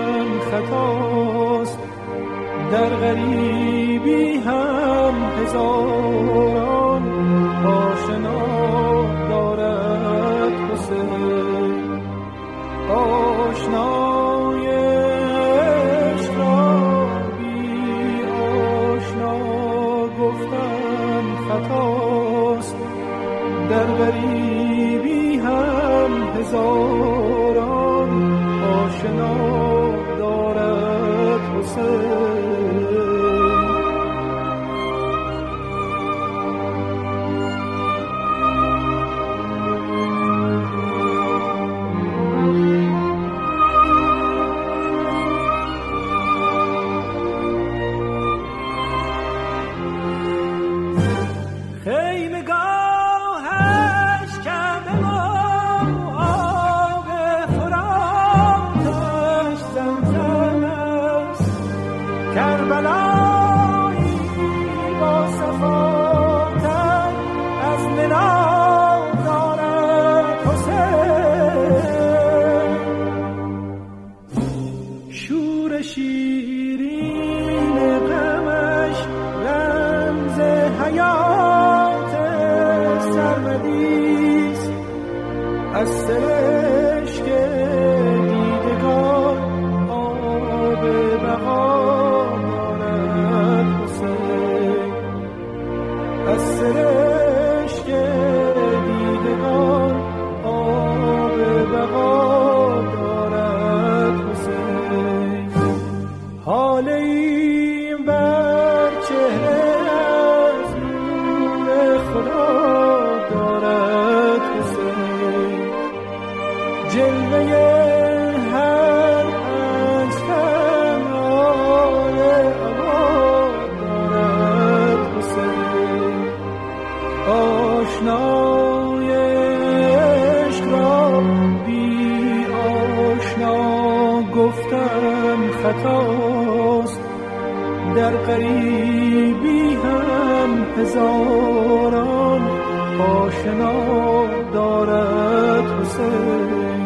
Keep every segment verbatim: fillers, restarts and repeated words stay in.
گفتن خطاست، در غریبی هم هزاران آشنا دارد حسین. آشنای عشق را بی آشنا گفتن خطاست، در غریبی هم هزاران آشنا دارد حسین. از سرشک دیدگان آب بقا دارد حسین. از سرشک دیدگان آب بقا دارد حسین. حال این بر چهره از نور خدا دارد حسین. جلوه هر انسان آل عباد دارد حسین. آشنای عشق را بی آشنا گفتن خطاست، در غریبی هم هزاران آشنا دارد حسین.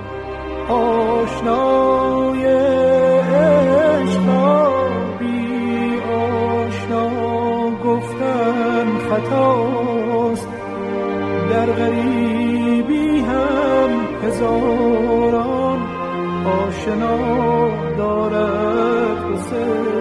آشنای عشق را بی آشنا گفتن خطاست، در غریبی هم هزاران آشنا دارد حسین.